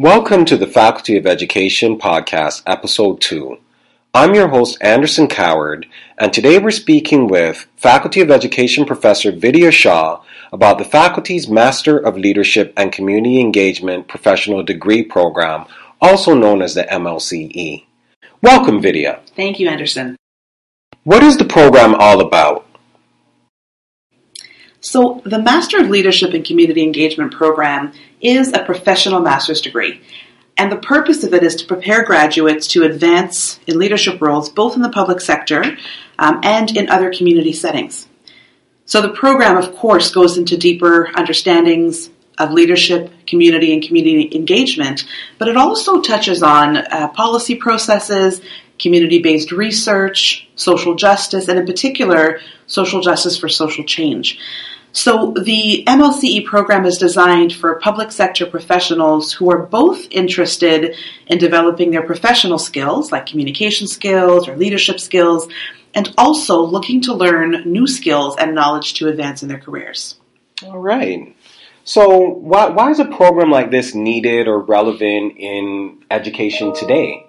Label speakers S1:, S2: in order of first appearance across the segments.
S1: Welcome to the Faculty of Education Podcast, Episode 2. I'm your host, Anderson Coward, and today we're speaking with Faculty of Education Professor Vidya Shah about the faculty's Master of Leadership and Community Engagement Professional Degree Program, also known as the MLCE. Welcome, Vidya.
S2: Thank you, Anderson.
S1: What is the program all about?
S2: So, the Master of Leadership and Community Engagement program is a professional master's degree. And the purpose of it is to prepare graduates to advance in leadership roles, both in the public sector and in other community settings. So the program, of course, goes into deeper understandings of leadership, community, and community engagement, but it also touches on policy processes, community-based research, social justice, and in particular, social justice for social change. So the MLCE program is designed for public sector professionals who are both interested in developing their professional skills, like communication skills or leadership skills, and also looking to learn new skills and knowledge to advance in their careers.
S1: All right. So why is a program like this needed or relevant in education today?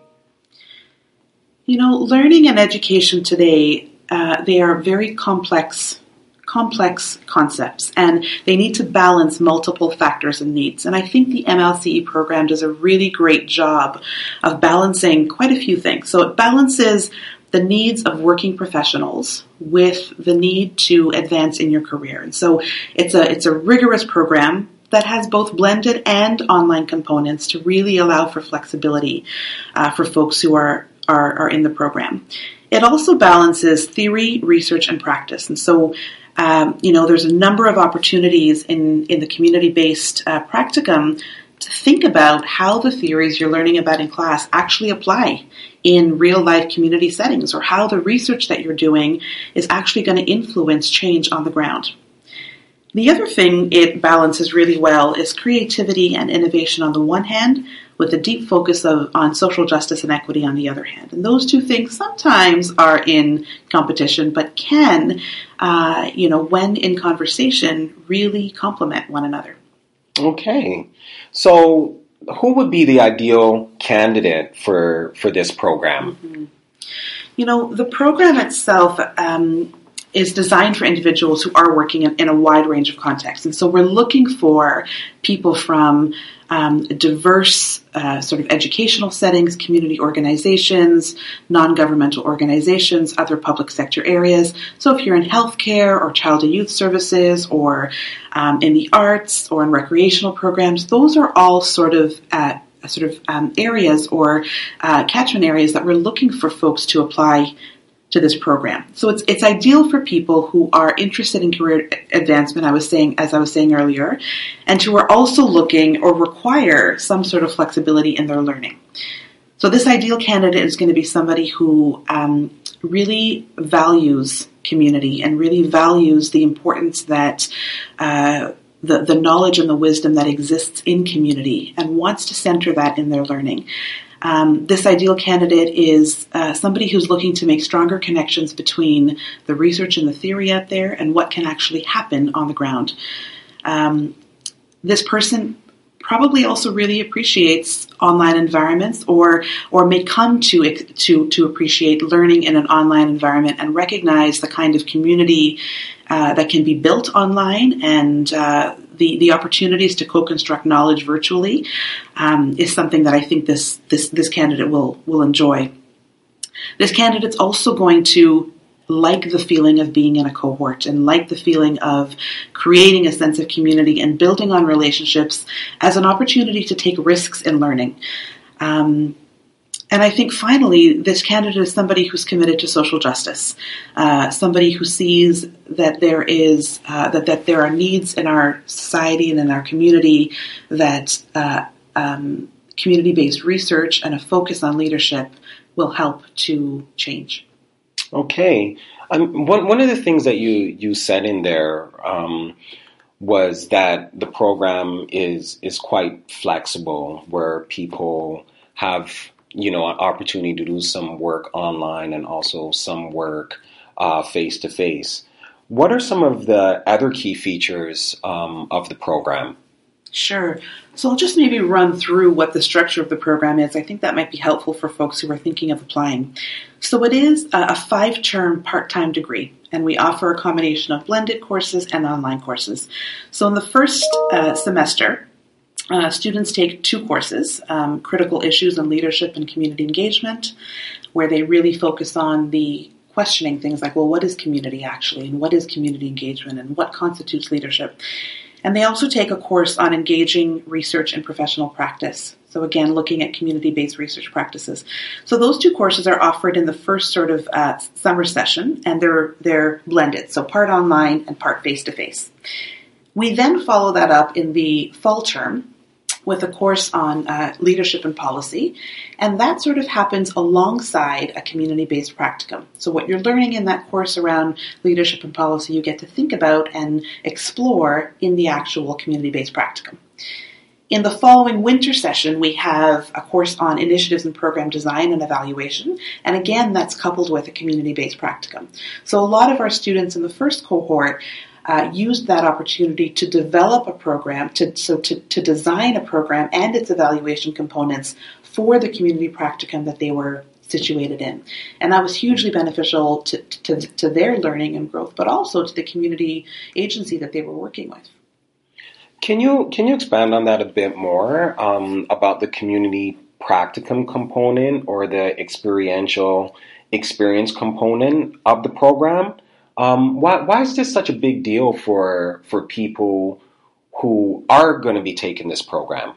S2: You know, learning and education today, they are very complex concepts, and they need to balance multiple factors and needs. And I think the MLCE program does a really great job of balancing quite a few things. So it balances the needs of working professionals with the need to advance in your career. And so it's a rigorous program that has both blended and online components to really allow for flexibility for folks who are in the program. It also balances theory, research, and practice. And so there's a number of opportunities in the community-based practicum to think about how the theories you're learning about in class actually apply in real-life community settings, or how the research that you're doing is actually going to influence change on the ground. The other thing it balances really well is creativity and innovation on the one hand, with a deep focus on social justice and equity on the other hand. And those two things sometimes are in competition, but can, when in conversation, really complement one another.
S1: Okay. So who would be the ideal candidate for this program?
S2: Mm-hmm. You know, the program itself is designed for individuals who are working in a wide range of contexts. And so we're looking for people from diverse sort of educational settings, community organizations, non-governmental organizations, other public sector areas. So if you're in healthcare or child and youth services, or in the arts or in recreational programs, those are all sort of areas or catchment areas that we're looking for folks to apply to this program. So it's ideal for people who are interested in career advancement, as I was saying earlier, and who are also looking or require some sort of flexibility in their learning. So this ideal candidate is going to be somebody who really values community and really values the importance that the knowledge and the wisdom that exists in community, and wants to center that in their learning. This ideal candidate is somebody who's looking to make stronger connections between the research and the theory out there and what can actually happen on the ground. This person probably also really appreciates online environments, or may come to appreciate learning in an online environment and recognize the kind of community that can be built online, and the opportunities to co-construct knowledge virtually is something that I think this candidate will enjoy. This candidate's also going to like the feeling of being in a cohort, and like the feeling of creating a sense of community and building on relationships as an opportunity to take risks in learning. And I think finally, this candidate is somebody who's committed to social justice, somebody who sees that there is that there are needs in our society and in our community that community-based research and a focus on leadership will help to change.
S1: Okay. One of the things that you said in there was that the program is quite flexible, where people have an opportunity to do some work online and also some work face to face. What are some of the other key features of the program?
S2: Sure. So I'll just maybe run through what the structure of the program is. I think that might be helpful for folks who are thinking of applying. So it is a 5-term part-time degree, and we offer a combination of blended courses and online courses. So in the first semester, students take 2 courses, Critical Issues in Leadership and Community Engagement, where they really focus on the questioning things like, well, what is community actually, and what is community engagement, and what constitutes leadership? And they also take a course on engaging research and professional practice. So again, looking at community-based research practices. So those 2 courses are offered in the first sort of summer session, and they're blended, so part online and part face-to-face. We then follow that up in the fall term with a course on leadership and policy, and that sort of happens alongside a community-based practicum. So what you're learning in that course around leadership and policy, you get to think about and explore in the actual community-based practicum. In the following winter session, we have a course on initiatives and program design and evaluation, and again, that's coupled with a community-based practicum. So a lot of our students in the first cohort used that opportunity to develop a program, to design a program and its evaluation components for the community practicum that they were situated in. And that was hugely beneficial to their learning and growth, but also to the community agency that they were working with.
S1: Can you expand on that a bit more, about the community practicum component or the experiential experience component of the program? Why is this such a big deal for people who are going to be taking this program?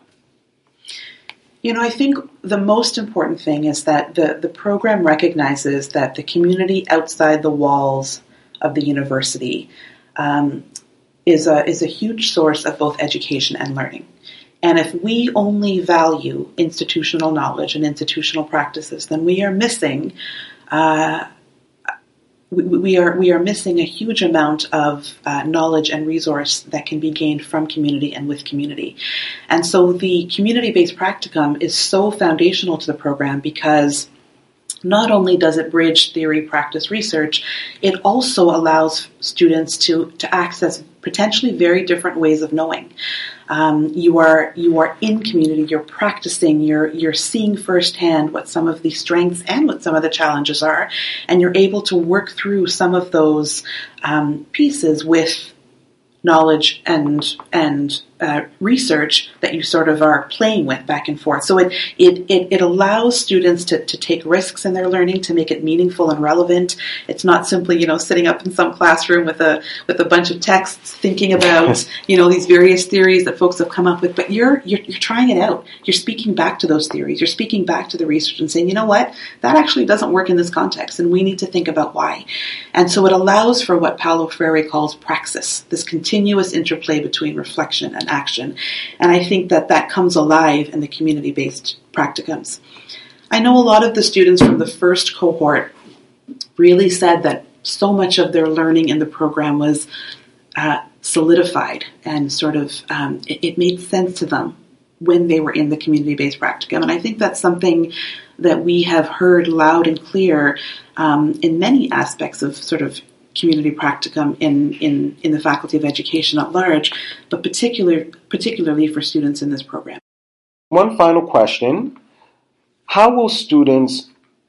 S2: I think the most important thing is that the program recognizes that the community outside the walls of the university is a huge source of both education and learning. And if we only value institutional knowledge and institutional practices, then we are missing we are missing a huge amount of knowledge and resource that can be gained from community and with community. And so the community-based practicum is so foundational to the program because not only does it bridge theory, practice, research, it also allows students to access potentially very different ways of knowing. You are in community, you're practicing, you're seeing firsthand what some of the strengths and what some of the challenges are, and you're able to work through some of those pieces with knowledge and research that you sort of are playing with back and forth. So it allows students to take risks in their learning, to make it meaningful and relevant. It's not simply, sitting up in some classroom with a bunch of texts thinking about, these various theories that folks have come up with, but you're trying it out. You're speaking back to those theories. You're speaking back to the research and saying, you know what, that actually doesn't work in this context, and we need to think about why. And so it allows for what Paulo Freire calls praxis, this continuous interplay between reflection and action. And I think that comes alive in the community-based practicums. I know a lot of the students from the first cohort really said that so much of their learning in the program was solidified and sort of it made sense to them when they were in the community-based practicum. And I think that's something that we have heard loud and clear in many aspects of sort of community practicum in the Faculty of Education at large, but particularly for students in this program.
S1: One final question. How will students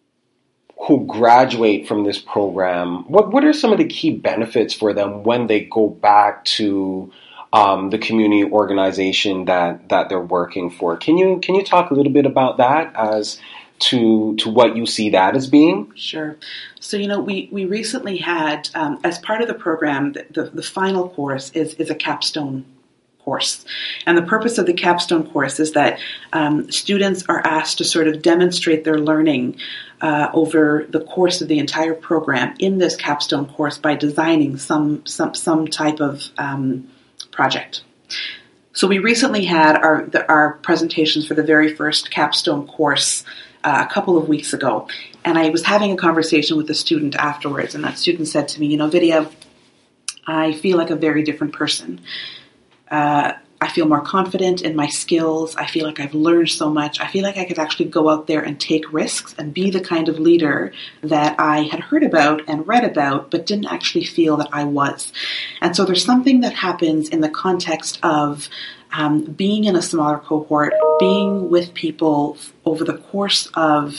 S1: who graduate from this program, what are some of the key benefits for them when they go back to the community organization that they're working for? Can you talk a little bit about that as to what you see that as being?
S2: Sure. So, we recently had, as part of the program, the final course is a capstone course. And the purpose of the capstone course is that students are asked to sort of demonstrate their learning over the course of the entire program in this capstone course by designing some type of project. So we recently had our presentations for the very first capstone course a couple of weeks ago, and I was having a conversation with a student afterwards, and that student said to me, Vidya, I feel like a very different person. I feel more confident in my skills. I feel like I've learned so much. I feel like I could actually go out there and take risks and be the kind of leader that I had heard about and read about, but didn't actually feel that I was. And so there's something that happens in the context of being in a smaller cohort, being with people over the course of,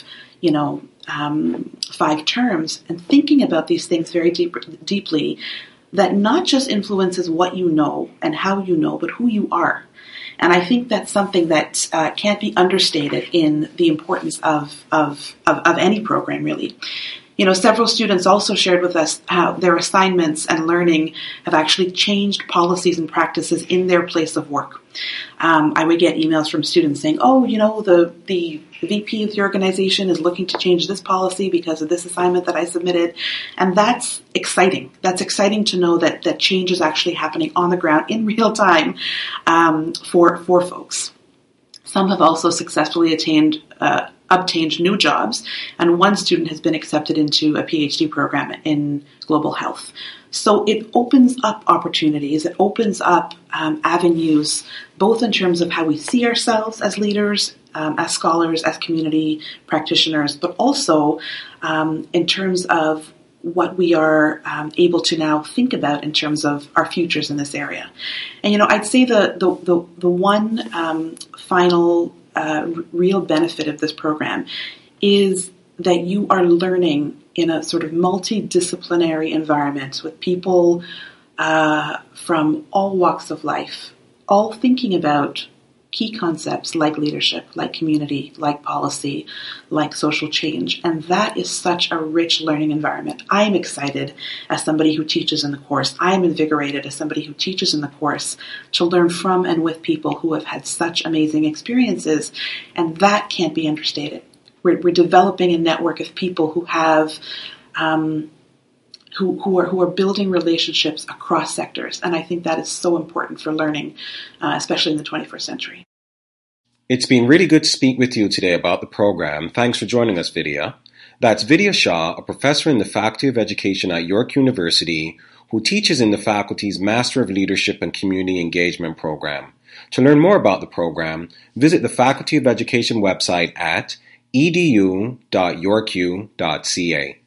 S2: 5 terms, and thinking about these things very deeply, that not just influences what you know and how you know, but who you are. And I think that's something that can't be understated in the importance of any program, really. Several students also shared with us how their assignments and learning have actually changed policies and practices in their place of work. I would get emails from students saying, the VP of the organization is looking to change this policy because of this assignment that I submitted. And that's exciting. That's exciting to know that change is actually happening on the ground in real time for folks. Some have also successfully obtained new jobs, and one student has been accepted into a PhD program in global health. So it opens up opportunities, it opens up avenues, both in terms of how we see ourselves as leaders, as scholars, as community practitioners, but also in terms of what we are able to now think about in terms of our futures in this area. And, I'd say the one final real benefit of this program is that you are learning in a sort of multidisciplinary environment with people from all walks of life, all thinking about key concepts like leadership, like community, like policy, like social change. And that is such a rich learning environment. I'm excited as somebody who teaches in the course. I'm invigorated as somebody who teaches in the course to learn from and with people who have had such amazing experiences. And that can't be understated. We're developing a network of people who have who are building relationships across sectors. And I think that is so important for learning, especially in the 21st century.
S1: It's been really good to speak with you today about the program. Thanks for joining us, Vidya. That's Vidya Shah, a professor in the Faculty of Education at York University, who teaches in the faculty's Master of Leadership and Community Engagement program. To learn more about the program, visit the Faculty of Education website at edu.yorku.ca.